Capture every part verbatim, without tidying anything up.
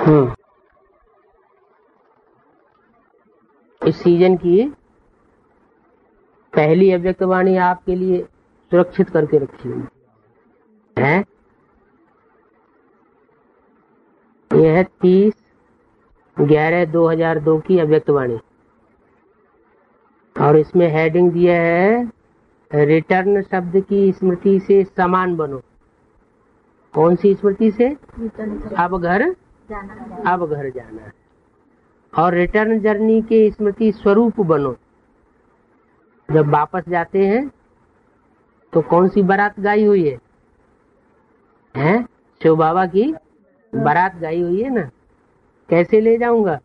हम्म इस सीजन की पहली अव्यक्तवाणी आपके लिए सुरक्षित करके रखी हुई है। यह है तीस ग्यारह दो हजार दो की अव्यक्तवाणी और इसमें हेडिंग दिया है रिटर्न शब्द की स्मृति से समान बनो। कौन सी स्मृति से? अब घर अब घर जाना है। और रिटर्न जर्नी के स्मृति स्वरूप बनो। जब वापस जाते हैं तो कौन सी बारात गाई हुई है? हैं? शिव बाबा की बारात गाई हुई है ना। कैसे ले जाऊंगा?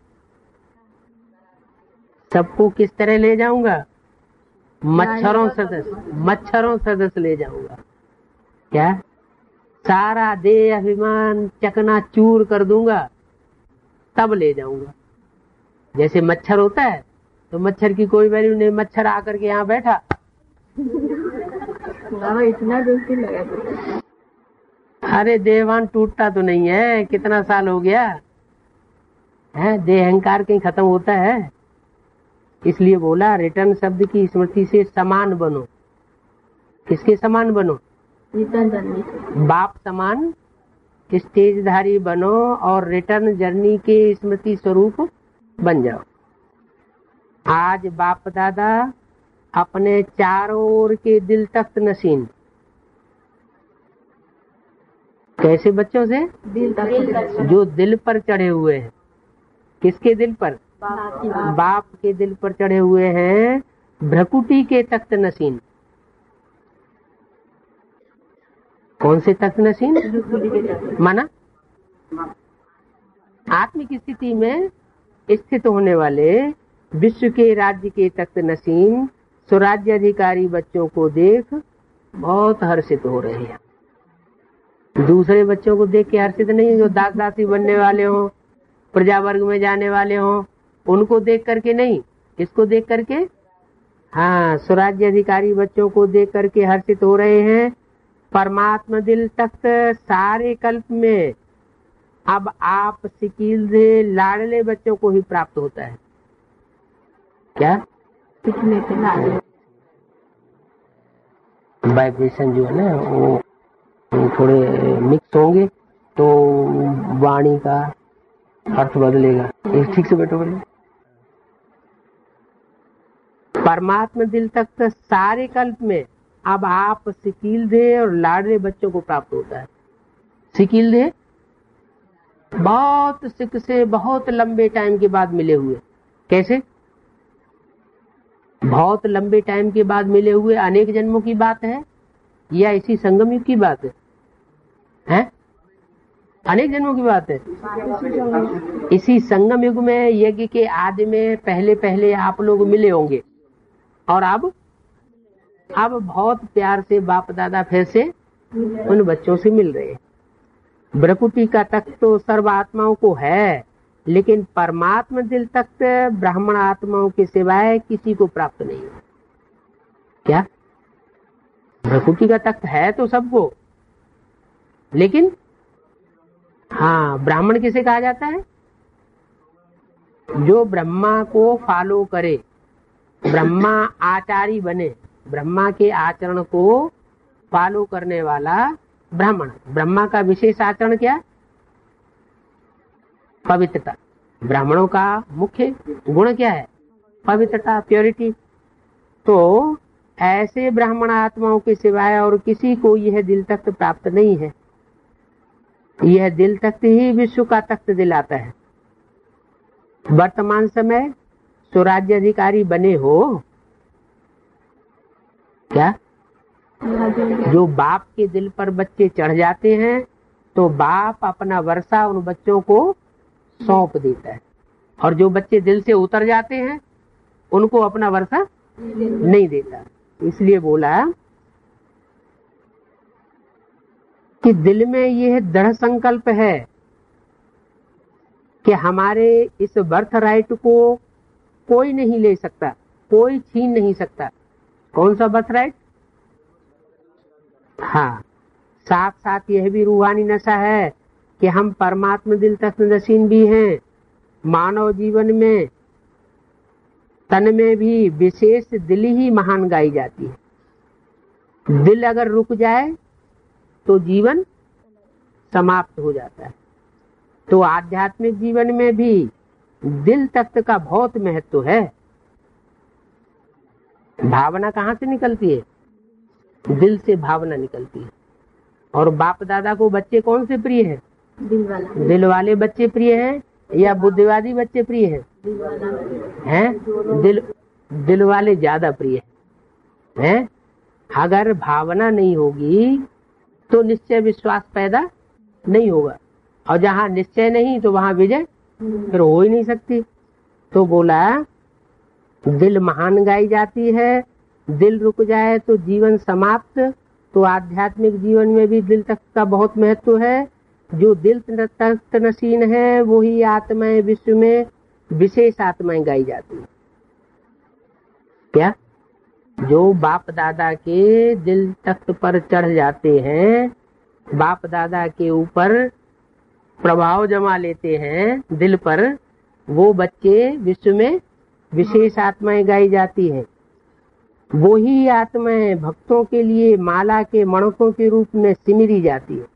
सबको किस तरह ले जाऊंगा? मच्छरों सदस्य मच्छरों सदस्य ले जाऊंगा। क्या? सारा देह अभिमान चकना चूर कर दूंगा तब ले जाऊंगा। जैसे मच्छर होता है तो मच्छर की कोई वैल्यू नहीं, मच्छर आकर के यहाँ बैठा इतना दोस्ती लगा। अरे देहवान टूटता तो नहीं है, कितना साल हो गया है, देह अहंकार कहीं खत्म होता है। इसलिए बोला रिटर्न शब्द की स्मृति से समान बनो। किसके समान बनो? बाप समान स्टेजधारी बनो और रिटर्न जर्नी के स्मृति स्वरूप बन जाओ। आज बाप दादा अपने चारों ओर के दिल तख्त नशीन। कैसे बच्चों से? दिल तक जो दिल पर चढ़े हुए हैं। किसके दिल पर? बाप के दिल पर चढ़े हुए हैं। भ्रकुटी के तख्त नशीन। कौन से तख्त नशीन? माना आत्मिक स्थिति में स्थित होने वाले विश्व के राज्य के तख्त नशीन स्वराज्य अधिकारी बच्चों को देख बहुत हर्षित हो रहे हैं। दूसरे बच्चों को देख के हर्षित नहीं, जो दास दासी बनने वाले हो, प्रजा वर्ग में जाने वाले हो, उनको देख करके नहीं। किसको देख करके? हाँ, स्वराज्य अधिकारी बच्चों को देख करके हर्षित हो रहे हैं। परमात्मा दिल तख्त सारे कल्प में अब आप सिकील दे लाडले बच्चों को ही प्राप्त होता है। क्या? वाइब्रेशन जो है ना वो थोड़े मिक्स होंगे तो वाणी का अर्थ बदलेगा। ठीक से बैठो बोले। परमात्मा दिल तक सारे कल्प में अब आप सिकील दे और लाडले बच्चों को प्राप्त होता है। सिकील दे बहुत सिक से बहुत लंबे टाइम के बाद मिले हुए। कैसे? बहुत लंबे टाइम के बाद मिले हुए। अनेक जन्मों की बात है या इसी संगम युग की बात है? हैं? अनेक जन्मों की बात है। इसी संगम युग में यज्ञ के आदि में पहले पहले आप लोग मिले होंगे और अब अब बहुत प्यार से बाप दादा फिर से उन बच्चों से मिल रहे हैं। ब्रह्मकुटी का तख्त तो सर्व आत्माओं को है, लेकिन परमात्मा दिल तख्त ब्राह्मण आत्माओं के सिवाय किसी को प्राप्त नहीं है। क्या? ब्रह्मकुटी का तख्त है तो सबको, लेकिन हाँ, ब्राह्मण किसे कहा जाता है? जो ब्रह्मा को फॉलो करे, ब्रह्मा आचारी बने, ब्रह्मा के आचरण को फॉलो करने वाला ब्राह्मण। ब्रह्मा का विशेष आचरण क्या? पवित्रता। ब्राह्मणों का मुख्य गुण क्या है? पवित्रता, प्योरिटी। तो ऐसे ब्राह्मण आत्माओं के सिवाय और किसी को यह दिल तख्त प्राप्त नहीं है। यह दिल तख्त ही विश्व का तख्त दिलाता है। वर्तमान समय स्वराज्य अधिकारी बने हो क्या? जो बाप के दिल पर बच्चे चढ़ जाते हैं तो बाप अपना वर्षा उन बच्चों को सौंप देता है, और जो बच्चे दिल से उतर जाते हैं उनको अपना वर्षा नहीं देता। इसलिए बोला कि दिल में यह दृढ़ संकल्प है कि हमारे इस बर्थ राइट को कोई नहीं ले सकता, कोई छीन नहीं सकता। कौन सा बर्थ राइट? हाँ, साथ साथ यह भी रूहानी नशा है कि हम परमात्मा दिल तत्व नसीन भी हैं। मानव जीवन में तन में भी विशेष दिल ही महान गाई जाती है। दिल अगर रुक जाए तो जीवन समाप्त हो जाता है। तो आध्यात्मिक जीवन में भी दिल तत्व का बहुत महत्व है। भावना कहाँ से निकलती है? दिल से भावना निकलती है। और बाप दादा को बच्चे कौन से प्रिय हैं? दिल वाला। दिल वाले बच्चे प्रिय हैं या बुद्धिवादी बच्चे प्रिय हैं? दिल वाला हैं? दिल दिल वाले ज्यादा प्रिय हैं। अगर भावना नहीं होगी तो निश्चय विश्वास पैदा नहीं होगा, और जहाँ निश्चय नहीं तो वहाँ विजय फिर हो ही नहीं सकती। तो बोला दिल महान गाई जाती है, दिल रुक जाए तो जीवन समाप्त। तो आध्यात्मिक जीवन में भी दिल तक का बहुत महत्व है। जो दिल तक नसीन है वही आत्माएं विश्व में विशेष आत्माएं गाई जाती है। क्या? जो बाप दादा के दिल तख्त पर चढ़ जाते हैं, बाप दादा के ऊपर प्रभाव जमा लेते हैं दिल पर, वो बच्चे विश्व में विशेष आत्माएं गाई जाती हैं। वही आत्माएं भक्तों के लिए माला के मणकों के रूप में सिमरी जाती है।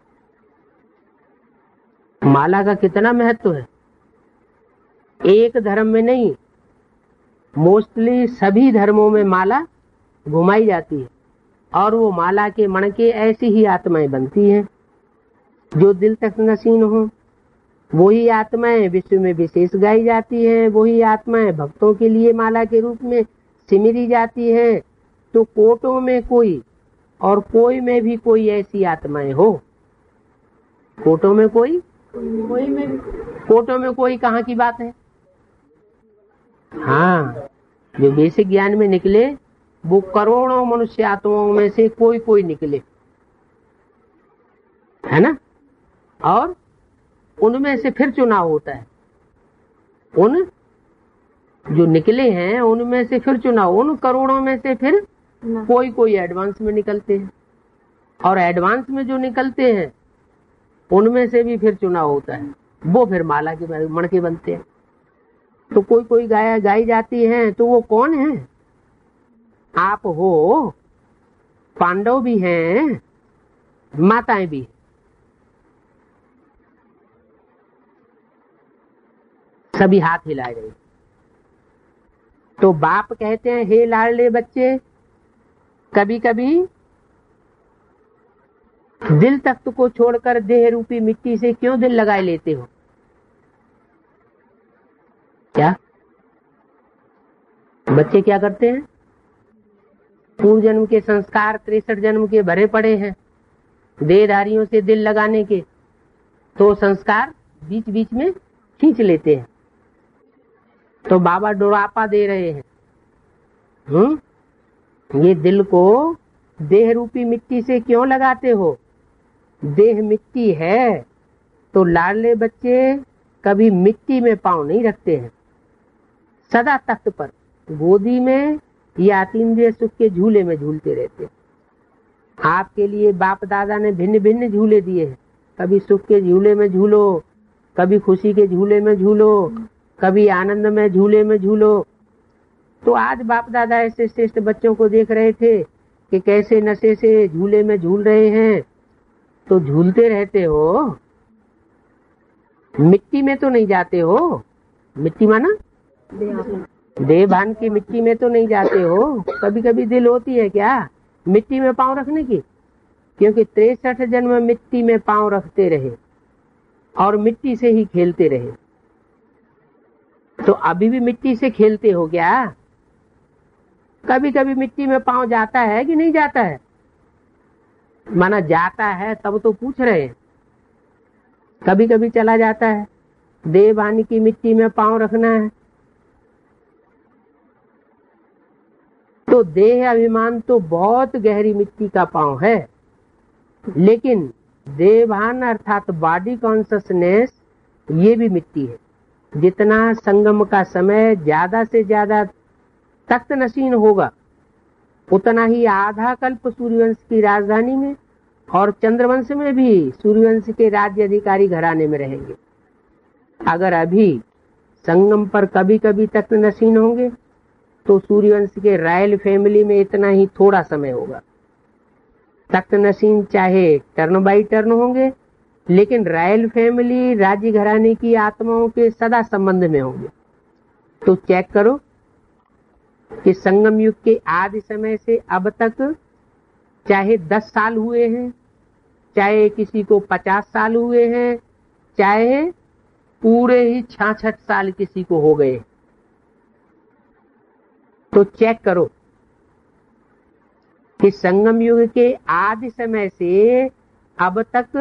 माला का कितना महत्व है? एक धर्म में नहीं, मोस्टली सभी धर्मों में माला घुमाई जाती है, और वो माला के मणके ऐसी ही आत्माएं बनती हैं जो दिल तक नसीन हो। वही आत्माएं विश्व में विशेष गाई जाती हैं। वही आत्माएं भक्तों के लिए माला के रूप में सिमरी जाती हैं। तो कोटों में कोई और कोई में भी कोई ऐसी आत्माएं हो। कोटों में कोई कोई में कोटों में कोई कहाँ की बात है? हाँ, जो बेसिक ज्ञान में निकले वो करोड़ों मनुष्य आत्माओं में से कोई कोई निकले, है ना? और उनमें से फिर चुनाव होता है। उन जो निकले हैं उनमें से फिर चुनाव, उन करोड़ों में से फिर कोई कोई एडवांस में निकलते हैं, और एडवांस में जो निकलते हैं उनमें से भी फिर चुनाव होता है। वो फिर माला के मणके बनते हैं। तो कोई कोई गाया गाई जाती है। तो वो कौन है? आप हो, पांडव भी हैं, माताएं भी। सभी हाथ हिलाए रहे। तो बाप कहते हैं, हे लाडले बच्चे, कभी कभी दिल तख्त को छोड़कर देह रूपी मिट्टी से क्यों दिल लगाए लेते हो? क्या बच्चे क्या करते हैं? पूर्व जन्म के संस्कार तिरसठ जन्म के भरे पड़े हैं देहधारियों से दिल लगाने के, तो संस्कार बीच बीच में खींच लेते हैं। तो बाबा डोरापा दे रहे हैं। हम्म ये दिल को देह रूपी मिट्टी से क्यों लगाते हो? देह मिट्टी है तो लाडले बच्चे कभी मिट्टी में पांव नहीं रखते हैं। सदा तख्त पर, गोदी में या अतीन्द्रिय सुख के झूले में झूलते रहते हैं। आपके लिए बाप दादा ने भिन्न भिन्न झूले दिए हैं। कभी सुख के झूले में झूलो, कभी खुशी के झूले में झूलो, कभी आनंद में झूले में झूलो। तो आज बाप दादा ऐसे श्रेष्ठ बच्चों को देख रहे थे कि कैसे नशे से झूले में झूल रहे हैं। तो झूलते रहते हो, मिट्टी में तो नहीं जाते हो। मिट्टी माना देह भान की मिट्टी में तो नहीं जाते हो। कभी कभी दिल होती है क्या मिट्टी में पांव रखने की? क्योंकि तिरसठ जन्म मिट्टी में पांव रखते रहे और मिट्टी से ही खेलते रहे। तो अभी भी मिट्टी से खेलते हो क्या? कभी कभी मिट्टी में पांव जाता है कि नहीं जाता है? माना जाता है तब तो पूछ रहे हैं। कभी कभी चला जाता है। देह भान की मिट्टी में पांव रखना है तो देह अभिमान तो बहुत गहरी मिट्टी का पांव है, लेकिन देहभान अर्थात बॉडी कॉन्शसनेस ये भी मिट्टी है। जितना संगम का समय ज्यादा से ज्यादा तख्त नशीन होगा, उतना ही आधा कल्प सूर्यवंश की राजधानी में और चंद्रवंश में भी सूर्यवंश के राज्य अधिकारी घराने में रहेंगे। अगर अभी संगम पर कभी कभी तख्त नशीन होंगे तो सूर्यवंश के रॉयल फैमिली में इतना ही थोड़ा समय होगा। तख्त नशीन चाहे टर्न बाई टर्न होंगे, लेकिन रॉयल फैमिली राज्य घराने की आत्माओं के सदा संबंध में होंगे। तो चेक करो कि संगम युग के आदि समय से अब तक चाहे दस साल हुए हैं, चाहे किसी को पचास साल हुए हैं, चाहे पूरे ही छियासठ साल किसी को हो गए, तो चेक करो कि संगम युग के आदि समय से अब तक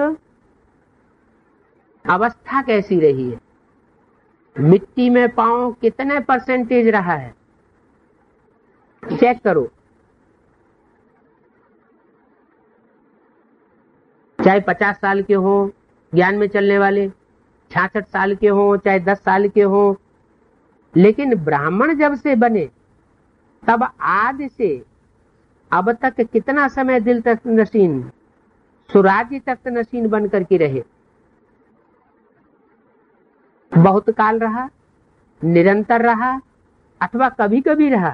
अवस्था कैसी रही है, मिट्टी में पांव कितने परसेंटेज रहा है, चेक करो। चाहे पचास साल के हों ज्ञान में चलने वाले, छियासठ साल के हों, चाहे दस साल के हों, लेकिन ब्राह्मण जब से बने तब आदि से अब तक कितना समय दिल तख्त नशीन, सुराज्य तख्त नशीन बन करके रहे। बहुत काल रहा, निरंतर रहा, अथवा कभी कभी रहा,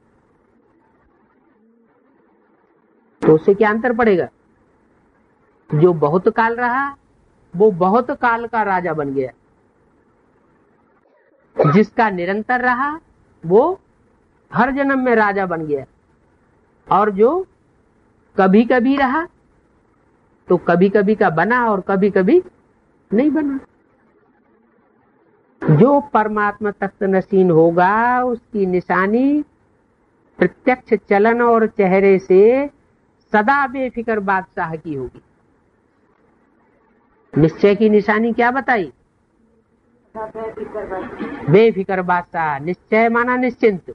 तो उससे क्या अंतर पड़ेगा? जो बहुत काल रहा वो बहुत काल का राजा बन गया, जिसका निरंतर रहा वो हर जन्म में राजा बन गया, और जो कभी कभी रहा तो कभी कभी का बना और कभी कभी नहीं बना। जो परमात्मा तख्त नशीन होगा उसकी निशानी प्रत्यक्ष चलन और चेहरे से सदा बेफिक्र बादशाह की होगी। निश्चय की निशानी क्या बताई? बेफिक्र बादशाह। निश्चय माना निश्चिंत,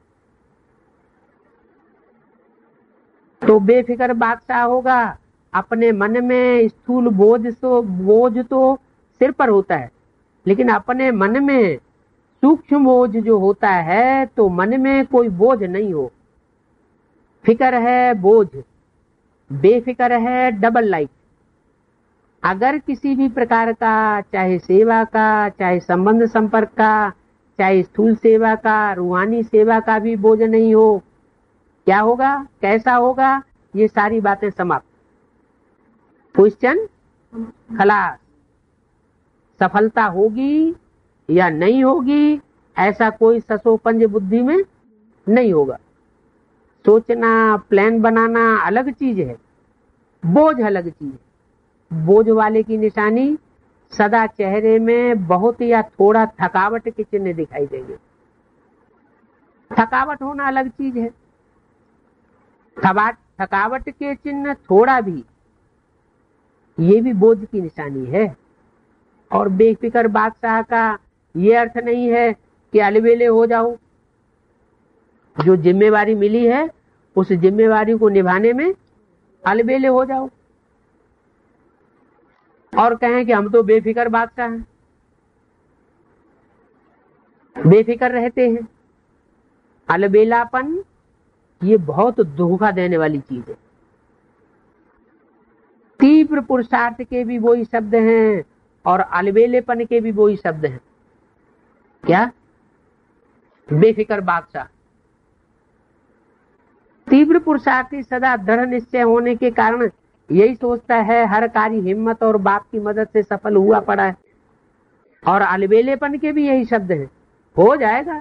तो बेफिक्र बादशाह होगा। अपने मन में स्थूल बोझ तो बोझ तो सिर पर होता है, लेकिन अपने मन में सूक्ष्म बोझ जो होता है तो मन में कोई बोझ नहीं हो। फिक्र है बोझ, बेफिक्र है डबल लाइफ। अगर किसी भी प्रकार का, चाहे सेवा का, चाहे संबंध संपर्क का, चाहे स्थूल सेवा का, रूहानी सेवा का भी बोझ नहीं हो, क्या होगा, कैसा होगा? ये सारी बातें समाप्त। क्वेश्चन खलास। सफलता होगी या नहीं होगी ऐसा कोई ससोपंज बुद्धि में नहीं होगा। सोचना, प्लान बनाना अलग चीज है, बोझ अलग चीज है। बोझ वाले की निशानी सदा चेहरे में बहुत या थोड़ा थकावट के चिन्ह दिखाई देंगे। थकावट होना अलग चीज है, थकावट के चिन्ह थोड़ा भी, ये भी बोझ की निशानी है। और बेफिक्र बादशाह का ये अर्थ नहीं है कि अलबेले हो जाओ। जो जिम्मेवारी मिली है उस जिम्मेवारी को निभाने में अलबेले हो जाओ और कहें कि हम तो बेफिक्र बादशाह हैं, बेफिक्र रहते हैं। अलबेलापन ये बहुत धोखा देने वाली चीज है। तीव्र पुरुषार्थ के भी वही शब्द हैं और अलबेलेपन के भी वही शब्द हैं। क्या? बेफिक्र बादशाह। तीव्र पुरुषार्थी सदा दृढ़ निश्चय होने के कारण यही सोचता है हर कार्य हिम्मत और बाप की मदद से सफल हुआ पड़ा है। और अलबेलेपन के भी यही शब्द हैं, हो जाएगा,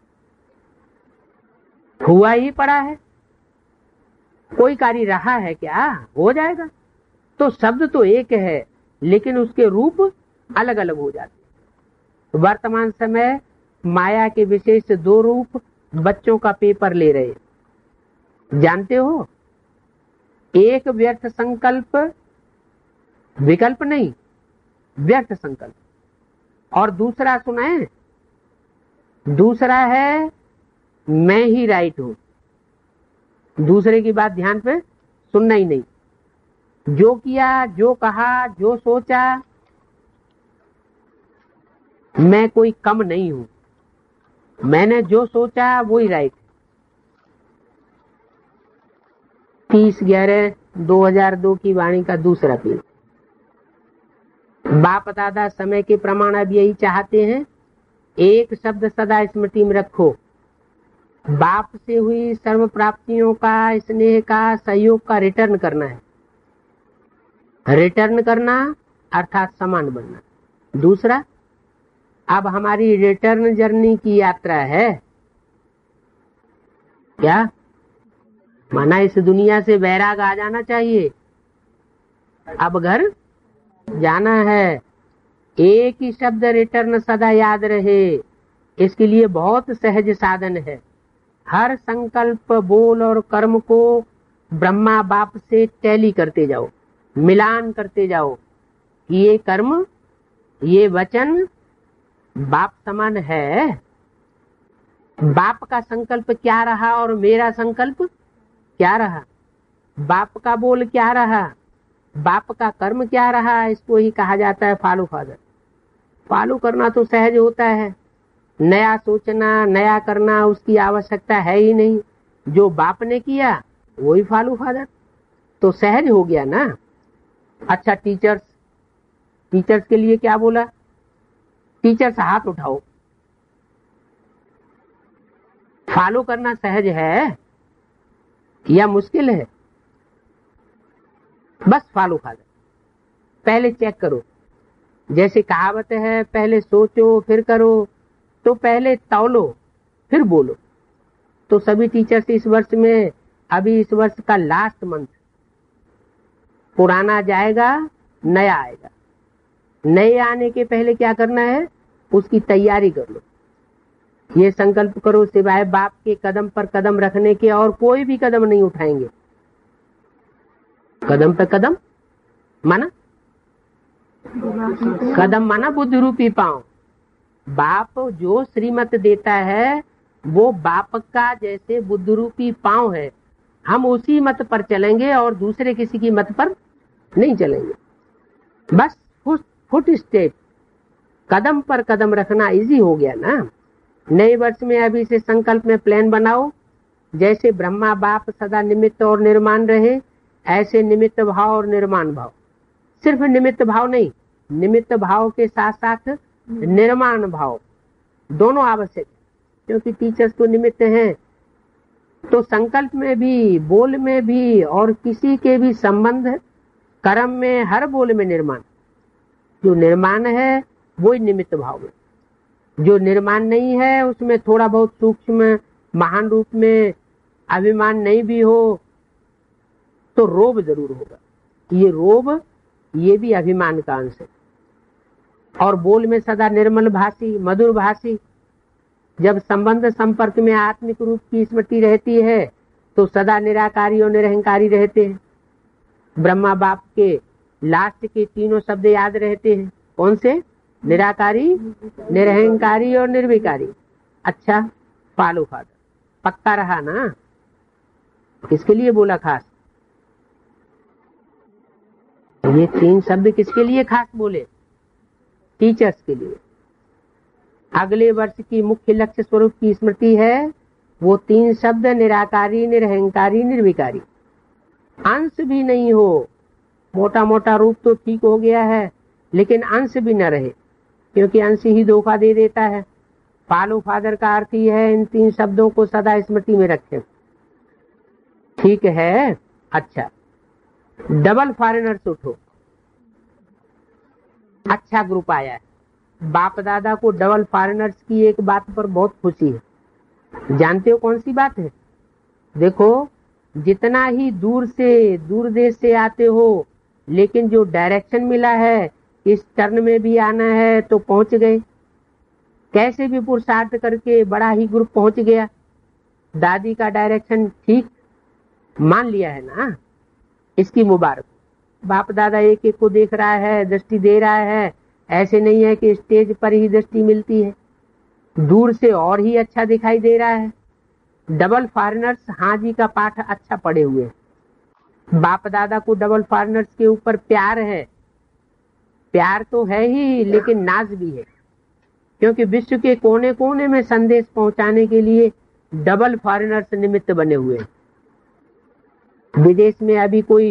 हुआ ही पड़ा है, कोई कार्य रहा है क्या, हो जाएगा। तो शब्द तो एक है लेकिन उसके रूप अलग अलग हो जाते हैं। वर्तमान समय माया के विशेष दो रूप बच्चों का पेपर ले रहे, जानते हो? एक व्यर्थ संकल्प, विकल्प नहीं, व्यर्थ संकल्प, और दूसरा सुनाए, दूसरा है मैं ही राइट हूं। दूसरे की बात ध्यान पे सुनना ही नहीं। जो किया, जो कहा, जो सोचा, मैं कोई कम नहीं हूं, मैंने जो सोचा वही राइट। तीस ग्यारह दो हज़ार दो की वाणी का दूसरा पेज। बाप दादा समय के प्रमाण अब यही चाहते हैं, एक शब्द सदा स्मृति में रखो, बाप से हुई सर्व प्राप्तियों का, स्नेह का, सहयोग का रिटर्न करना है। रिटर्न करना अर्थात समान बनना। दूसरा, अब हमारी रिटर्न जर्नी की यात्रा है क्या? माना इस दुनिया से वैराग आ जाना चाहिए, अब घर जाना है। एक ही शब्द रिटर्न सदा याद रहे, इसके लिए बहुत सहज साधन है। हर संकल्प, बोल और कर्म को ब्रह्मा बाप से टैली करते जाओ, मिलान करते जाओ। ये कर्म, ये वचन बाप समान है। बाप का संकल्प क्या रहा और मेरा संकल्प क्या रहा, बाप का बोल क्या रहा, बाप का कर्म क्या रहा, इसको ही कहा जाता है फॉलो फादर। फॉलो करना तो सहज होता है, नया सोचना, नया करना उसकी आवश्यकता है ही नहीं। जो बाप ने किया वही फॉलो फादर, तो सहज हो गया ना। अच्छा, टीचर्स, टीचर्स के लिए क्या बोला? टीचर्स हाथ उठाओ। फॉलो करना सहज है या मुश्किल है? बस फॉलो फादर। पहले चेक करो, जैसे कहावत है पहले सोचो फिर करो, तो पहले तौलो फिर बोलो। तो सभी टीचर्स इस वर्ष में, अभी इस वर्ष का लास्ट मंथ, पुराना जाएगा नया आएगा। नए आने के पहले क्या करना है, उसकी तैयारी कर लो। ये संकल्प करो, सिवाय बाप के कदम पर कदम रखने के और कोई भी कदम नहीं उठाएंगे। कदम पे कदम माना, कदम माना बुद्ध रूपी पांव। बाप जो श्रीमत देता है वो बाप का जैसे बुद्ध रूपी पांव है, हम उसी मत पर चलेंगे और दूसरे किसी की मत पर नहीं चलेंगे। बस फुट, फुट स्टेप, कदम पर कदम रखना इजी हो गया ना। नए वर्ष में अभी से संकल्प में प्लान बनाओ, जैसे ब्रह्मा बाप सदा निमित्त और निर्माण रहे, ऐसे निमित्त भाव और निर्माण भाव। सिर्फ निमित्त भाव नहीं, निमित्त भाव के साथ साथ निर्माण भाव दोनों आवश्यक है, क्योंकि टीचर्स तो निमित्त हैं। तो संकल्प में भी, बोल में भी और किसी के भी संबंध, कर्म में, हर बोल में निर्माण। जो निर्माण है वही निमित्त भाव में, जो निर्माण नहीं है उसमें थोड़ा बहुत सूक्ष्म महान रूप में अभिमान नहीं भी हो तो रोब जरूर होगा। ये रोब, ये भी अभिमान का अंश है। और बोल में सदा निर्मल भाषी, मधुर भाषी। जब संबंध संपर्क में आत्मिक रूप की स्मृति रहती है तो सदा निराकारी और निरहंकारी रहते हैं। ब्रह्मा बाप के लास्ट के तीनों शब्द याद रहते हैं। कौन से? निराकारी, निरहंकारी और निर्विकारी। अच्छा, फॉलो फादर पक्का रहा ना। किसके लिए बोला खास? ये तीन शब्द किसके लिए खास बोले? टीचर्स के लिए। अगले वर्ष की मुख्य लक्ष्य स्वरूप की स्मृति है वो तीन शब्द, निराकारी, निरहंकारी, निर्विकारी। अंश भी नहीं हो, मोटा मोटा रूप तो ठीक हो गया है, लेकिन अंश भी न रहे, क्योंकि अंश ही धोखा दे देता है। फॉलो फादर का अर्थ ही है इन तीन शब्दों को सदा स्मृति में रखें। ठीक है। अच्छा, डबल फॉरेनर्स उठो। अच्छा ग्रुप आया है। बाप दादा को डबल फॉरेनर्स की एक बात पर बहुत खुशी है। जानते हो कौन सी बात है? देखो, जितना ही दूर से, दूर देश से आते हो, लेकिन जो डायरेक्शन मिला है इस टर्न में भी आना है तो पहुंच गए। कैसे भी पुरुषार्थ करके बड़ा ही ग्रुप पहुंच गया। दादी का डायरेक्शन ठीक मान लिया है ना, इसकी मुबारक। बाप दादा एक एक को देख रहा है, दृष्टि दे रहा है। ऐसे नहीं है कि स्टेज पर ही दृष्टि मिलती है, दूर से और ही अच्छा दिखाई दे रहा है। डबल फॉरेनर्स हाँ जी का पाठ अच्छा पढ़े हुए हैं। बाप दादा को डबल फॉरेनर्स के ऊपर प्यार है। प्यार तो है ही, लेकिन नाज भी है, क्योंकि विश्व के कोने कोने में संदेश पहुंचाने के लिए डबल फॉरेनर्स निमित्त बने हुए हैं। विदेश में अभी कोई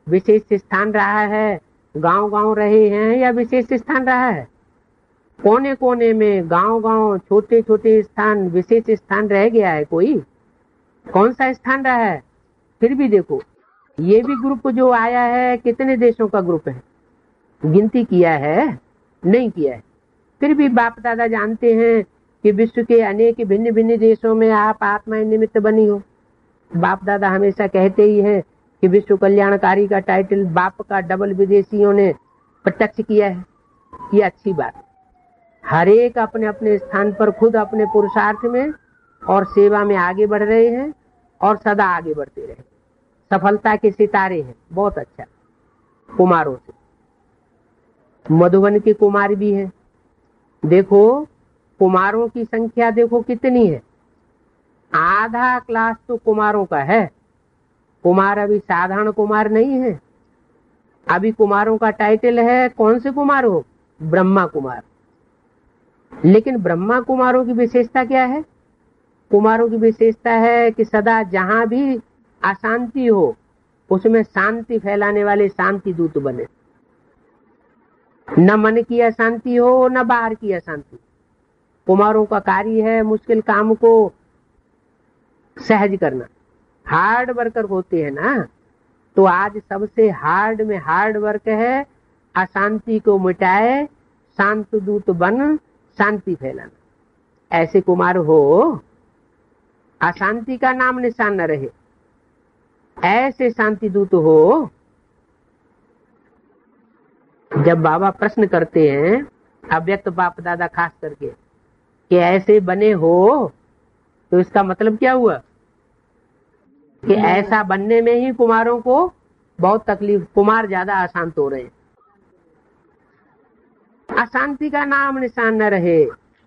विशेष स्थान रहा है, गांव गांव रहे हैं या विशेष स्थान रहा है? कोने कोने में, गांव गांव, छोटे छोटे स्थान, विशेष स्थान रह गया है कोई? कौन सा स्थान रहा है? फिर भी देखो, ये भी ग्रुप जो आया है कितने देशों का ग्रुप है? गिनती किया है? नहीं किया है। फिर भी बाप दादा जानते हैं कि विश्व के अनेक भिन्न भिन्न देशों में आप आत्मा निमित्त बनी हो। बाप दादा हमेशा कहते ही हैं कि विश्व कल्याणकारी का टाइटल बाप का डबल विदेशियों ने प्रत्यक्ष किया है। ये अच्छी बात है। हर एक अपने अपने स्थान पर खुद अपने पुरुषार्थ में और सेवा में आगे बढ़ रहे हैं और सदा आगे बढ़ते रहे। सफलता के सितारे हैं। बहुत अच्छा। कुमारों से मधुबन के कुमार भी हैं। देखो कुमारों की संख्या देखो कितनी है। आधा क्लास तो कुमारों का है। कुमार अभी साधारण कुमार नहीं है। अभी कुमारों का टाइटल है, कौन से कुमार हो? ब्रह्मा कुमार। लेकिन ब्रह्मा कुमारों की विशेषता क्या है? कुमारों की विशेषता है कि सदा जहां भी अशांति हो उसमें शांति फैलाने वाले शांति दूत बने। न मन की अशांति हो न बाहर की अशांति। कुमारों का कार्य है मुश्किल काम को सहज करना। हार्ड वर्कर होते हैं ना, तो आज सबसे हार्ड में हार्ड वर्क है अशांति को मिटाए, शांत दूत बन शांति फैलाना। ऐसे कुमार हो, अशांति का नाम निशान न रहे, ऐसे शांति दूत हो। जब बाबा प्रश्न करते हैं, अव्यक्त बाप दादा खास करके, कि ऐसे बने हो, तो इसका मतलब क्या हुआ कि ऐसा बनने में ही कुमारों को बहुत तकलीफ, कुमार ज्यादा अशांत हो रहे हैं। अशांति का नाम निशान न रहे,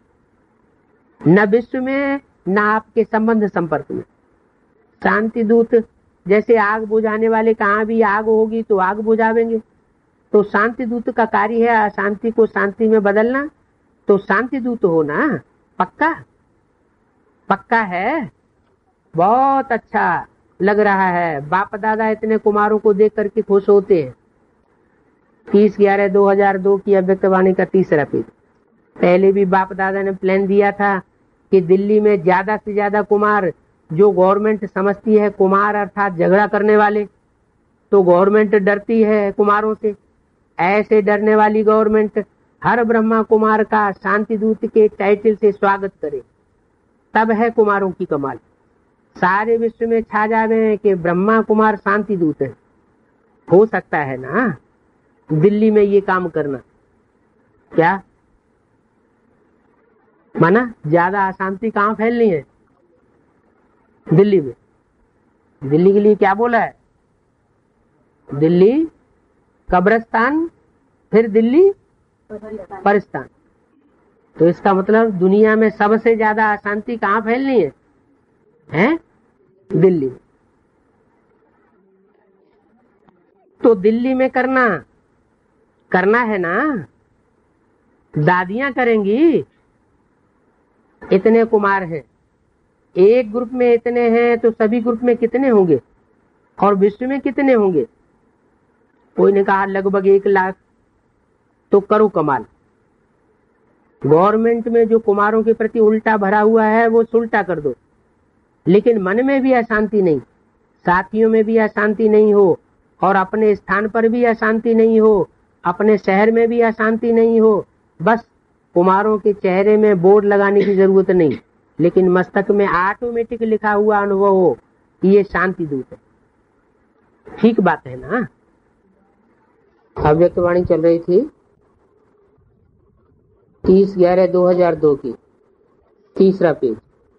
न विश्व में न आपके संबंध संपर्क में। शांति दूत जैसे आग बुझाने वाले, कहाँ भी आग होगी तो आग बुझावेंगे, तो शांति दूत का कार्य है अशांति को शांति में बदलना। तो शांति दूत हो ना, पक्का पक्का है। बहुत अच्छा लग रहा है। बाप दादा इतने कुमारों को देख करके खुश होते हैं। तीस ग्यारह दो हजार दो की अव्यक्त वाणी का तीसरा पेज। पहले भी बाप दादा ने प्लान दिया था कि दिल्ली में ज्यादा से ज्यादा कुमार, जो गवर्नमेंट समझती है कुमार अर्थात झगड़ा करने वाले, तो गवर्नमेंट डरती है कुमारों से। ऐसे डरने वाली गवर्नमेंट हर ब्रह्मा कुमार का शांति दूत के टाइटल से स्वागत करे, तब है कुमारों की कमाल। सारे विश्व में छा जावे कि ब्रह्मा कुमार शांति दूत है। हो सकता है ना दिल्ली में ये काम करना? क्या माना? ज्यादा अशांति कहाँ फैलनी है? दिल्ली में। दिल्ली के लिए क्या बोला है? दिल्ली कब्रिस्तान, फिर दिल्ली परिस्तान। तो इसका मतलब दुनिया में सबसे ज्यादा अशांति कहाँ फैलनी है? हैं? दिल्ली में। तो दिल्ली में करना करना है ना, दादियां करेंगी। इतने कुमार हैं, एक ग्रुप में इतने हैं तो सभी ग्रुप में कितने होंगे और विश्व में कितने होंगे? कोई ने कहा लगभग एक लाख। तो करो कमाल। गवर्नमेंट में जो कुमारों के प्रति उल्टा भरा हुआ है वो सुलटा कर दो, लेकिन मन में भी अशांति नहीं, साथियों में भी अशांति नहीं हो, और अपने स्थान पर भी अशांति नहीं हो, अपने शहर में भी अशांति नहीं हो। बस कुमारों के चेहरे में बोर्ड लगाने की जरूरत नहीं, लेकिन मस्तक में ऑटोमेटिक लिखा हुआ अनुभव हो कि ये शांति दूत है। ठीक बात है ना? अव्यक्त वाणी चल रही थी तीस ग्यारह दो हजार दो की, तीसरा पेज।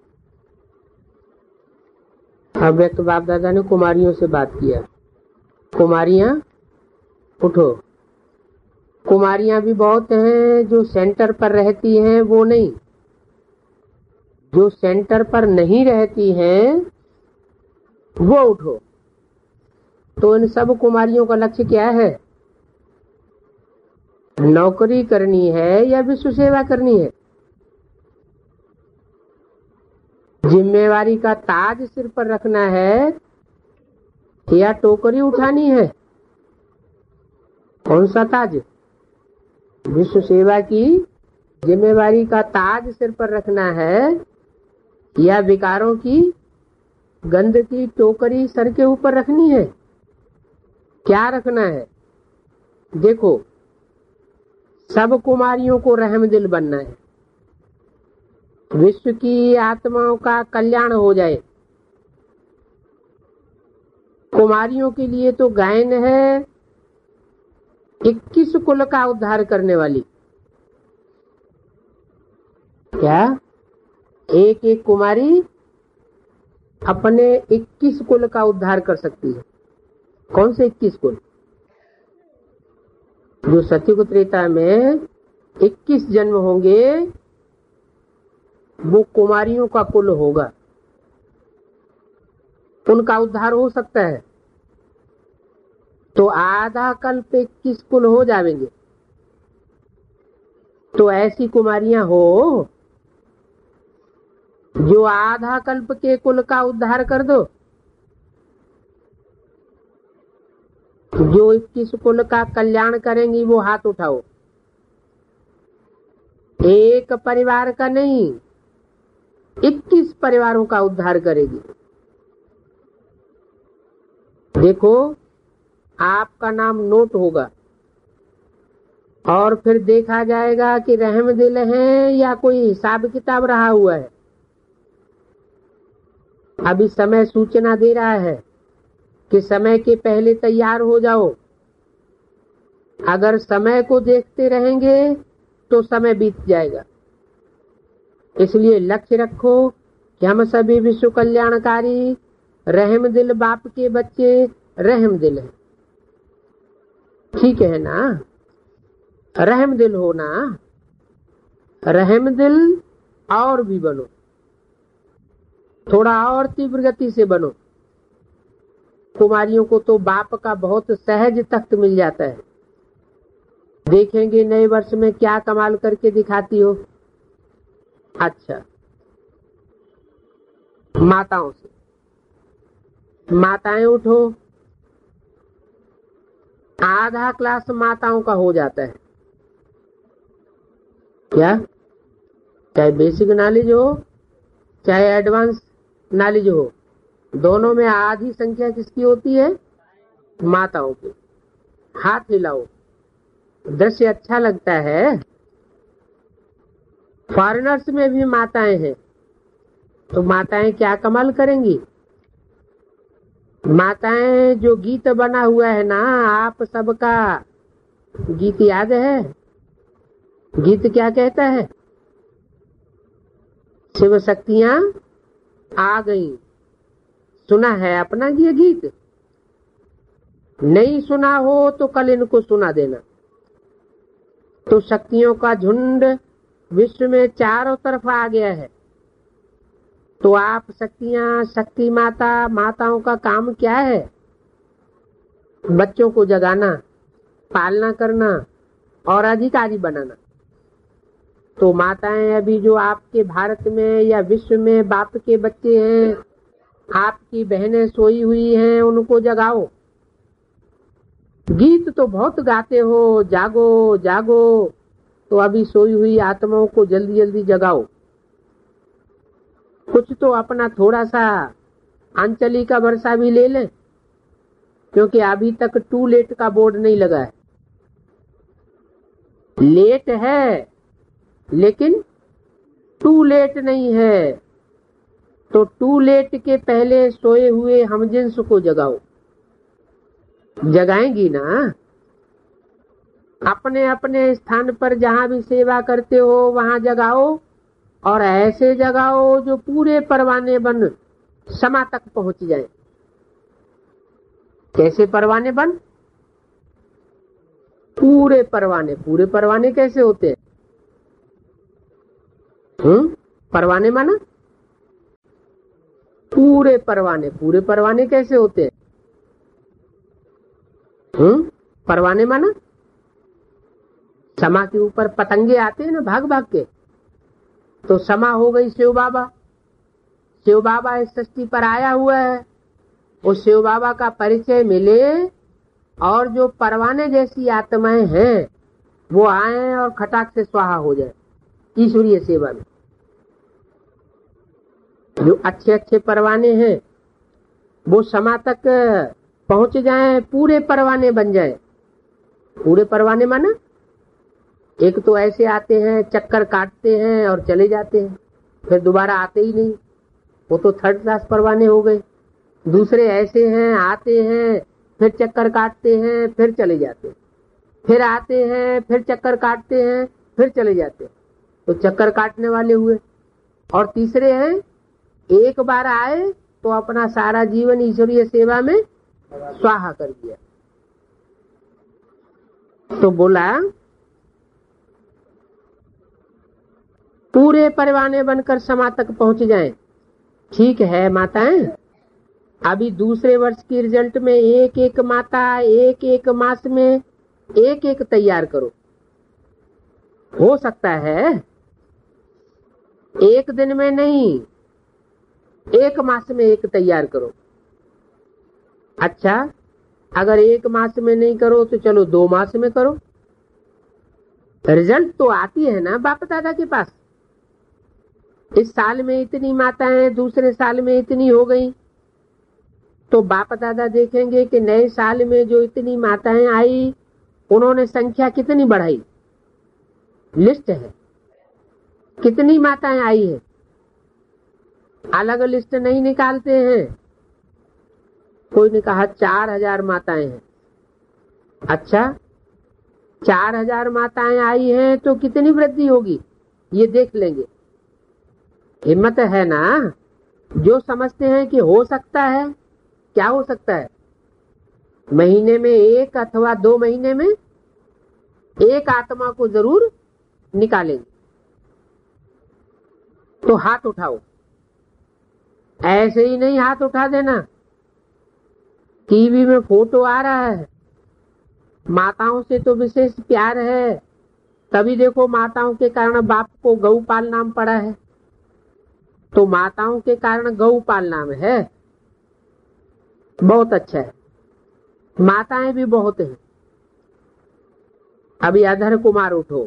अव्यक्त बाप दादा ने कुमारियों से बात किया। कुमारियां उठो। कुमारियां भी बहुत हैं, जो सेंटर पर रहती हैं वो नहीं, जो सेंटर पर नहीं रहती हैं वो उठो। तो इन सब कुमारियों का लक्ष्य क्या है? नौकरी करनी है या विश्व सेवा करनी है? जिम्मेवारी का ताज सिर पर रखना है या टोकरी उठानी है? कौन सा ताज? विश्व सेवा की जिम्मेवारी का ताज सिर पर रखना है या विकारों की गंध की टोकरी सर के ऊपर रखनी है? क्या रखना है? देखो, सब कुमारियों को रहम दिल बनना है, विश्व की आत्माओं का कल्याण हो जाए। कुमारियों के लिए तो गायन है इक्कीस कुल का उद्धार करने वाली। क्या? एक एक कुमारी अपने इक्कीस कुल का उद्धार कर सकती है। कौन से इक्कीस कुल? जो सतयुग त्रेता में इक्कीस जन्म होंगे वो कुमारियों का कुल होगा, उनका उद्धार हो सकता है। तो आधा कल्प इक्कीस कुल हो जाएंगे। तो ऐसी कुमारियां हो जो आधा कल्प के कुल का उद्धार कर दो। जो इक्कीस कुल का कल्याण करेंगी वो हाथ उठाओ। एक परिवार का नहीं, इक्कीस परिवारों का उद्धार करेगी। देखो, आपका नाम नोट होगा और फिर देखा जाएगा कि रहम दिल है या कोई हिसाब किताब रहा हुआ है। अभी समय सूचना दे रहा है कि समय के पहले तैयार हो जाओ। अगर समय को देखते रहेंगे तो समय बीत जाएगा। इसलिए लक्ष्य रखो कि हम सभी विश्व कल्याणकारी रहम दिल बाप के बच्चे रहम दिल हैं। ठीक है ना? रहम दिल हो ना, रहम दिल और भी बनो, थोड़ा और तीव्र गति से बनो। कुमारियों को तो बाप का बहुत सहज तख्त मिल जाता है। देखेंगे नए वर्ष में क्या कमाल करके दिखाती हो। अच्छा, माताओं से, माताएं उठो। आधा क्लास माताओं का हो जाता है। क्या? चाहे बेसिक नॉलेज हो चाहे एडवांस नॉलेज हो, दोनों में आधी संख्या किसकी होती है? माताओं की। हाथ हिलाओ, दृश्य अच्छा लगता है। फॉरेनर्स में भी माताएं हैं, तो माताएं क्या कमाल करेंगी। माताएं जो गीत बना हुआ है ना, आप सबका गीत याद है? गीत क्या कहता है? शिव शक्तियां आ गई। सुना है अपना ये गीत? नहीं सुना हो तो कल इनको सुना देना। तो शक्तियों का झुंड विश्व में चारों तरफ आ गया है। तो आप शक्तियां, शक्ति माता, माताओं का काम क्या है? बच्चों को जगाना, पालना करना और अधिकारी बनाना। तो माताएं अभी जो आपके भारत में या विश्व में बाप के बच्चे हैं, आपकी बहनें सोई हुई हैं, उनको जगाओ। गीत तो बहुत गाते हो, जागो जागो, तो अभी सोई हुई आत्माओं को जल्दी जल्दी जगाओ। कुछ तो अपना थोड़ा सा अंचली का वर्षा भी ले लें, क्योंकि अभी तक टू लेट का बोर्ड नहीं लगा है। लेट है लेकिन टू लेट नहीं है। तो टू लेट के पहले सोए हुए हमजिन्स को जगाओ। जगाएंगी ना? अपने अपने स्थान पर जहां भी सेवा करते हो वहां जगाओ, और ऐसे जगाओ जो पूरे परवाने बन समा तक पहुंच जाए। कैसे परवाने बन? पूरे परवाने। पूरे परवाने कैसे होते हैं? हम्म परवाने माना पूरे परवाने। पूरे परवाने कैसे होते हैं? हम्म परवाने माना समा के ऊपर पतंगे आते हैं ना भाग भाग के, तो समा हो गई शिव बाबा। शिव बाबा इस सृष्टि पर आया हुआ है। उस शिव बाबा का परिचय मिले और जो परवाने जैसी आत्माएं हैं वो आए और खटाक से स्वाहा हो जाए ईश्वरीय सेवा में। जो अच्छे अच्छे परवाने हैं वो समा तक पहुंच जाएं, पूरे परवाने बन जाए। पूरे परवाने माना एक तो ऐसे आते हैं चक्कर काटते हैं और चले जाते हैं, फिर दोबारा आते ही नहीं, वो तो थर्ड क्लास परवाने हो गए। दूसरे ऐसे हैं आते हैं फिर चक्कर काटते हैं फिर चले जाते हैं, फिर आते हैं फिर चक्कर काटते हैं फिर चले जाते हैं, तो चक्कर काटने वाले हुए। और तीसरे हैं एक बार आए तो अपना सारा जीवन ईश्वरीय सेवा में स्वाहा कर दिया। तो बोला पूरे परवाने बनकर समा तक पहुंच जाएं। ठीक है माताएं, अभी दूसरे वर्ष की रिजल्ट में एक एक माता एक एक मास में एक एक तैयार करो। हो सकता है एक दिन में नहीं, एक मास में एक तैयार करो। अच्छा, अगर एक मास में नहीं करो तो चलो दो मास में करो। रिजल्ट तो आती है ना बाप दादा के पास। इस साल में इतनी माताएं, दूसरे साल में इतनी हो गई, तो बाप दादा देखेंगे कि नए साल में जो इतनी माताएं आई उन्होंने संख्या कितनी बढ़ाई। लिस्ट है कितनी माताएं आई है, अलग लिस्ट नहीं निकालते हैं। कोई ने कहा चार हजार माताएं हैं। अच्छा, चार हजार माताएं आई हैं तो कितनी वृद्धि होगी ये देख लेंगे। हिम्मत है ना। जो समझते हैं कि हो सकता है, क्या हो सकता है, महीने में एक अथवा दो महीने में एक आत्मा को जरूर निकालेंगे। तो हाथ उठाओ, ऐसे ही नहीं हाथ उठा देना। टीवी में फोटो आ रहा है, माताओं से तो विशेष प्यार है, तभी देखो माताओं के कारण बाप को गौपाल नाम पड़ा है। तो माताओं के कारण गौपाल नाम है, बहुत अच्छा है। माताएं भी बहुत हैं। अभी अधर कुमार उठो,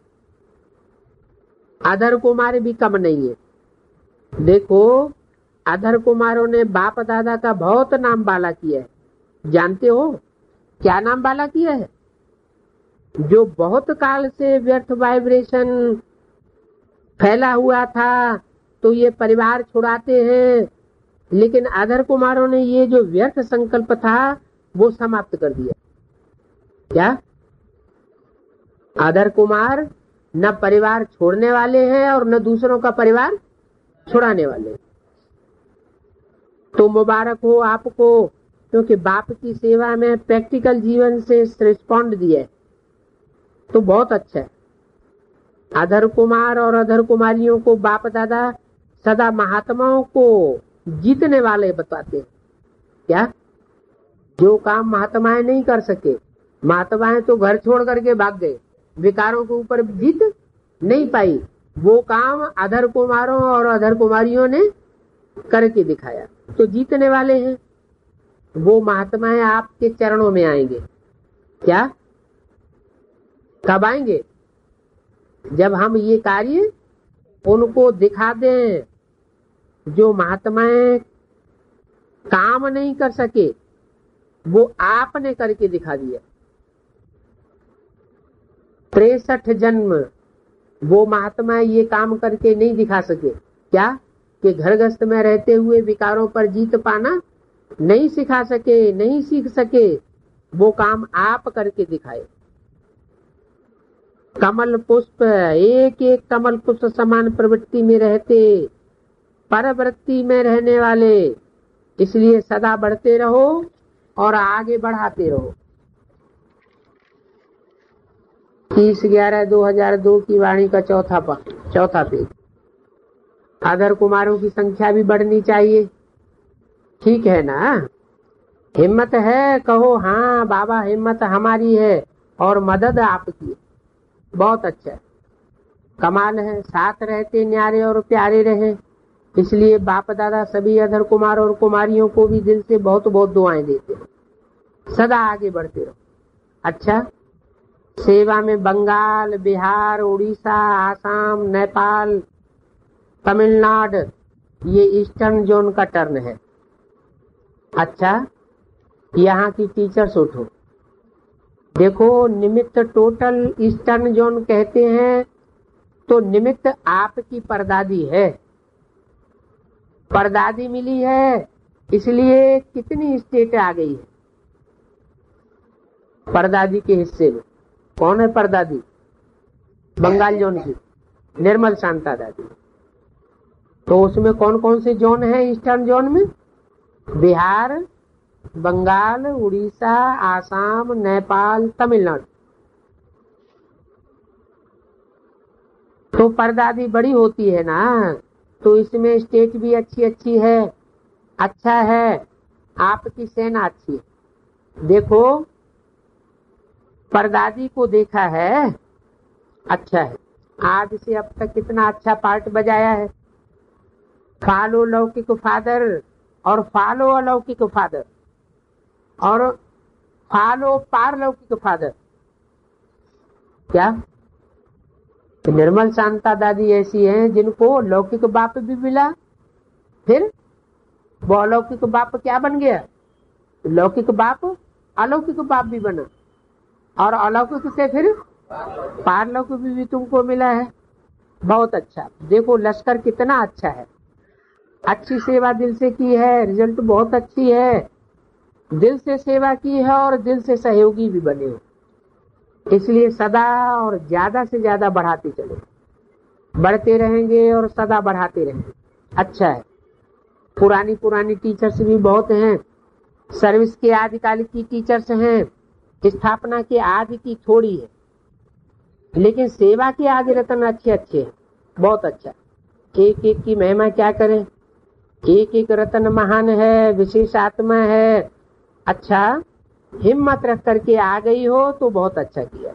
अधर कुमार भी कम नहीं है। देखो अधर कुमारों ने बाप दादा का बहुत नाम बाला किया है। जानते हो क्या नाम बाला किया है? जो बहुत काल से व्यर्थ वाइब्रेशन फैला हुआ था तो ये परिवार छुड़ाते हैं, लेकिन अधर कुमारों ने ये जो व्यर्थ संकल्प था वो समाप्त कर दिया। क्या अधर कुमार न परिवार छोड़ने वाले हैं और न दूसरों का परिवार छुड़ाने वाले। तो मुबारक हो आपको, क्योंकि बाप की सेवा में प्रैक्टिकल जीवन से रिस्पॉन्ड दिया है, तो बहुत अच्छा है। अधर कुमार और अधर कुमारियों को बाप दादा सदा महात्माओं को जीतने वाले बताते हैं। क्या जो काम महात्माएं नहीं कर सके, महात्माएं तो घर छोड़ करके भाग गए, विकारों के ऊपर जीत नहीं पाई, वो काम अधर कुमारों और अधर कुमारियों ने करके दिखाया, तो जीतने वाले हैं। वो महात्माएं आपके चरणों में आएंगे। क्या कब आएंगे? जब हम ये कार्य उनको दिखा दें। जो महात्माएं काम नहीं कर सके वो आपने करके दिखा दिया। तिरसठ जन्म वो महात्माएं ये काम करके नहीं दिखा सके। क्या कि घर गृहस्थ में रहते हुए विकारों पर जीत पाना नहीं सिखा सके, नहीं सीख सके, वो काम आप करके दिखाए। कमल पुष्प, एक एक कमल पुष्प समान प्रवृत्ति में रहते, परवृत्ति में रहने वाले, इसलिए सदा बढ़ते रहो और आगे बढ़ाते रहो। तीस ग्यारह दो हजार दो की वाणी का चौथा पा, चौथा पेज। अधर कुमारों की संख्या भी बढ़नी चाहिए, ठीक है ना? हिम्मत है, कहो हाँ बाबा हिम्मत हमारी है और मदद आपकी। बहुत अच्छा है, कमाल है। साथ रहते न्यारे और प्यारे रहे, इसलिए बाप दादा सभी अधर कुमार और कुमारियों को भी दिल से बहुत बहुत दुआएं देते हैं। सदा आगे बढ़ते रहो। अच्छा, सेवा में बंगाल, बिहार, उड़ीसा, आसाम, नेपाल, तमिलनाडु, ये ईस्टर्न जोन का टर्न है। अच्छा, यहाँ की टीचर्स उठो, देखो निमित्त टोटल ईस्टर्न जोन कहते हैं, तो निमित्त आपकी परदादी है, परदादी मिली है, इसलिए कितनी स्टेट आ गई है परदादी के हिस्से में। कौन है परदादी? बंगाल जोन की निर्मल शांता दादी। तो उसमें कौन कौन से जोन है ईस्टर्न जोन में? बिहार, बंगाल, उड़ीसा, आसाम, नेपाल, तमिलनाडु। तो परदादी बड़ी होती है ना, तो इसमें स्टेट भी अच्छी अच्छी है। अच्छा है, आपकी सेना अच्छी है। देखो परदादी को देखा है, अच्छा है, आज से अब तक कितना अच्छा पार्ट बजाया है। फॉलो लौकिक फादर और फॉलो अलौकिक फादर और फॉलो पारलौकिक फादर। क्या तो निर्मल शांता दादी ऐसी हैं जिनको लौकिक बाप भी मिला, फिर वो अलौकिक बाप क्या बन गया? लौकिक बाप अलौकिक बाप भी बना, और अलौकिक से फिर पारलौकिक भी, भी तुमको मिला है। बहुत अच्छा। देखो लश्कर कितना अच्छा है, अच्छी सेवा दिल से की है, रिजल्ट बहुत अच्छी है। दिल से सेवा की है और दिल से सहयोगी भी बने हो, इसलिए सदा और ज्यादा से ज्यादा बढ़ाते चलो, बढ़ते रहेंगे और सदा बढ़ाते रहेंगे। अच्छा है, पुरानी पुरानी टीचर्स भी बहुत हैं, सर्विस के आदिकाल की टीचर्स हैं, स्थापना के आदि की थोड़ी है, लेकिन सेवा के आदि रत्न अच्छे अच्छे हैं। बहुत अच्छा, एक एक की महिमा क्या करें, एक एक रत्न महान है, विशेष आत्मा है। अच्छा, हिम्मत रख करके आ गई हो तो बहुत अच्छा किया।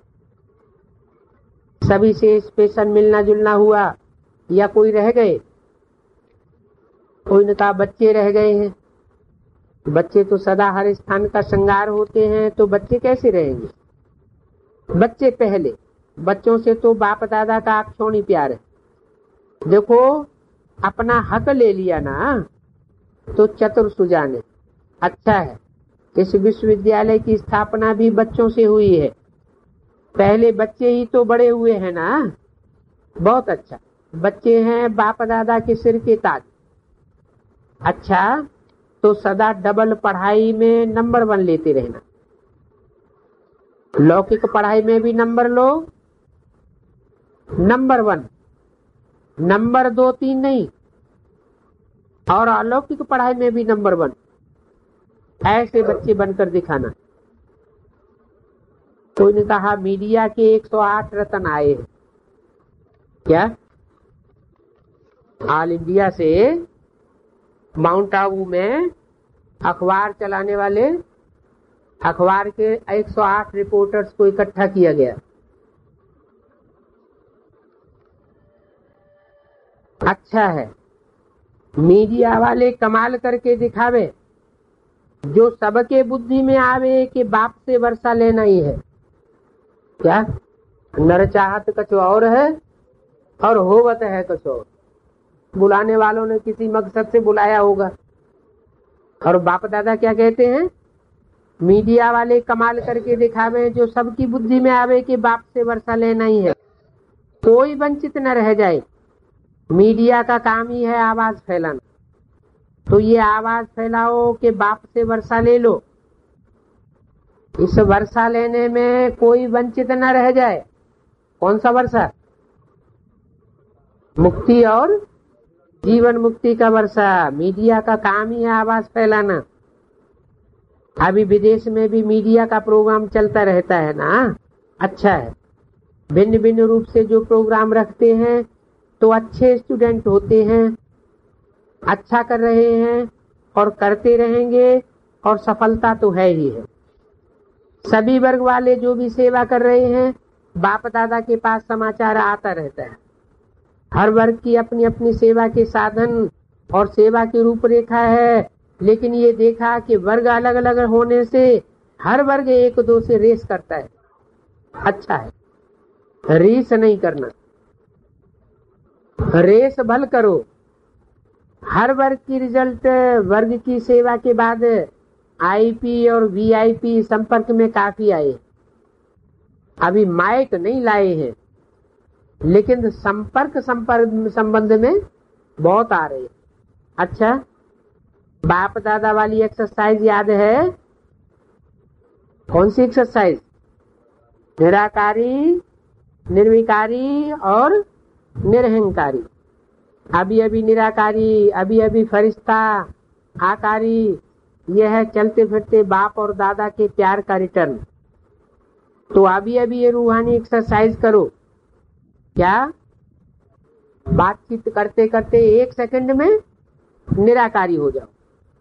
सभी से स्पेशल मिलना जुलना हुआ, या कोई रह गए? कोई ने कहा बच्चे रह गए हैं। बच्चे तो सदा हर स्थान का श्रृंगार होते हैं, तो बच्चे कैसे रहेंगे? बच्चे पहले, बच्चों से तो बाप दादा का अक्षौणी प्यार है। देखो अपना हक ले लिया ना तो चतुर सुजाने। अच्छा है, इस विश्वविद्यालय की स्थापना भी बच्चों से हुई है, पहले बच्चे ही तो बड़े हुए हैं ना। बहुत अच्छा, बच्चे हैं बाप दादा के सिर के ताज। अच्छा, तो सदा डबल पढ़ाई में नंबर वन लेते रहना, लौकिक पढ़ाई में भी नंबर लो, नंबर वन, नंबर दो तीन नहीं, और अलौकिक पढ़ाई में भी नंबर वन। ऐसे बच्चे बनकर दिखाना। कोई ने कहा मीडिया के एक सौ आठ रत्न आए हैं। क्या? ऑल इंडिया से माउंट आबू में अखबार चलाने वाले अखबार के एक सौ आठ रिपोर्टर्स को इकट्ठा किया गया। अच्छा है, मीडिया वाले कमाल करके दिखावे, जो सबके बुद्धि में आवे कि बाप से वर्षा लेना ही है। क्या? नर चाहत कुछ और है और होवत है कुछ और। बुलाने वालों ने किसी मकसद से बुलाया होगा, और बाप दादा क्या कहते हैं? मीडिया वाले कमाल करके दिखावे, जो सबकी बुद्धि में आवे कि बाप से वर्षा लेना ही है, कोई वंचित न रह जाए। मीडिया का काम ही है आवाज फैलाना, तो ये आवाज फैलाओ कि बाप से वर्षा ले लो। इस वर्षा लेने में कोई वंचित न रह जाए। कौन सा वर्षा? मुक्ति और जीवन मुक्ति का वर्षा। मीडिया का काम ही है आवाज फैलाना। अभी विदेश में भी मीडिया का प्रोग्राम चलता रहता है ना। अच्छा है, भिन्न भिन्न रूप से जो प्रोग्राम रखते हैं, तो अच्छे स्टूडेंट होते हैं, अच्छा कर रहे हैं और करते रहेंगे, और सफलता तो है ही है। सभी वर्ग वाले जो भी सेवा कर रहे हैं, बाप दादा के पास समाचार आता रहता है। हर वर्ग की अपनी अपनी सेवा के साधन और सेवा की रूपरेखा है, लेकिन ये देखा कि वर्ग अलग अलग होने से हर वर्ग एक दो से रेस करता है, अच्छा है, रेस नहीं करना, रेस भल करो। हर वर्ग की रिजल्ट वर्ग की सेवा के बाद आईपी और वीआईपी संपर्क में काफी आए। अभी माइक नहीं लाए हैं, लेकिन संपर्क संपर्क संबंध में बहुत आ रहे। अच्छा, बाप दादा वाली एक्सरसाइज याद है? कौन सी एक्सरसाइज? निराकारी, निर्विकारी और निरहंकारी। अभी अभी निराकारी, अभी अभी फरिश्ता, आकारी, यह है चलते फिरते बाप और दादा के प्यार का रिटर्न। तो अभी अभी ये रूहानी एक्सरसाइज करो। क्या? बातचीत करते करते एक सेकंड में निराकारी हो जाओ,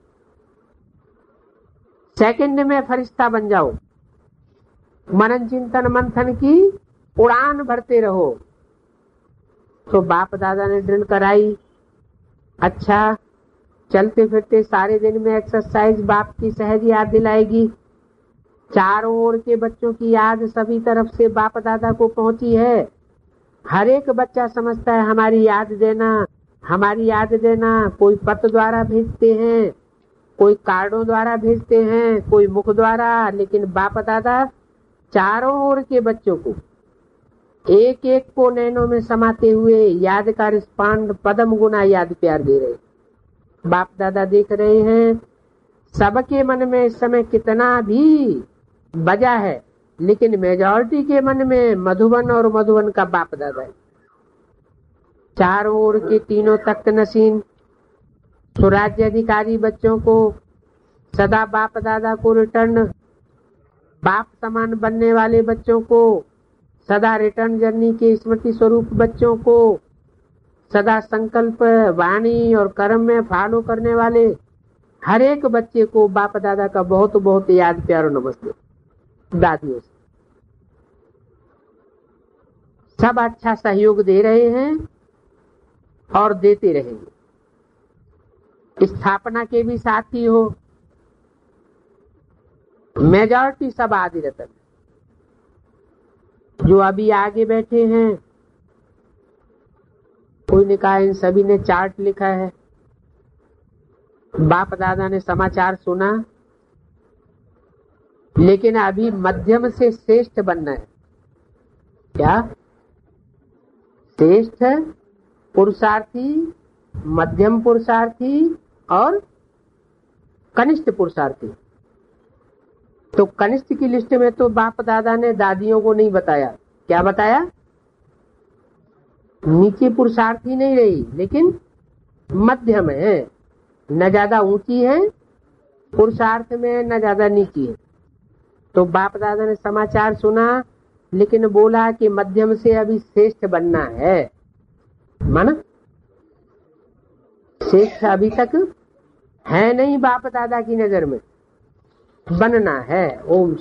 सेकंड में फरिश्ता बन जाओ, मनन चिंतन मंथन की उड़ान भरते रहो। तो बाप दादा ने ड्रिल कराई। अच्छा, चलते फिरते सारे दिन में एक्सरसाइज बाप की सहज याद दिलाएगी। चारों ओर के बच्चों की याद सभी तरफ से बाप दादा को पहुंची है। हर एक बच्चा समझता है हमारी याद देना, हमारी याद देना। कोई पत्र द्वारा भेजते हैं, कोई कार्डों द्वारा भेजते हैं, कोई मुख द्वारा, लेकिन बाप दादा चारों ओर के बच्चों को एक एक को नैनों में समाते हुए याद का रिस्पांड पदम गुना याद प्यार दे रहे। बाप दादा देख रहे हैं सबके मन में इस समय कितना भी बजा है, लेकिन मेजॉरिटी के मन में मधुबन और मधुबन का बाप दादा है। चारों ओर के तीनों तख्त नसीन स्वराज्य अधिकारी बच्चों को सदा बाप दादा को रिटर्न, बाप समान बनने वाले बच्चों को सदा रिटर्न जर्नी के स्मृति स्वरूप बच्चों को सदा संकल्प वाणी और कर्म में फॉलो करने वाले हर एक बच्चे को बाप दादा का बहुत बहुत याद प्यार नमस्ते। दादियों से सब अच्छा सहयोग दे रहे हैं और देते रहेंगे। स्थापना के भी साथी हो, मेजॉरिटी सब आदि रतन जो अभी आगे बैठे हैं। कोई ने कहा इन सभी ने चार्ट लिखा है। बाप दादा ने समाचार सुना, लेकिन अभी मध्यम से श्रेष्ठ बनना है। क्या? श्रेष्ठ पुरुषार्थी, मध्यम पुरुषार्थी और कनिष्ठ पुरुषार्थी। तो कनिष्ठ की लिस्ट में तो बाप दादा ने दादियों को नहीं बताया। क्या बताया? नीचे पुरुषार्थी नहीं रही, लेकिन मध्यम है, न ज्यादा ऊंची है पुरुषार्थ में, न ज्यादा नीची है। तो बाप दादा ने समाचार सुना, लेकिन बोला कि मध्यम से अभी श्रेष्ठ बनना है। माना श्रेष्ठ अभी तक है नहीं बाप दादा की नजर में, बनना है। ओम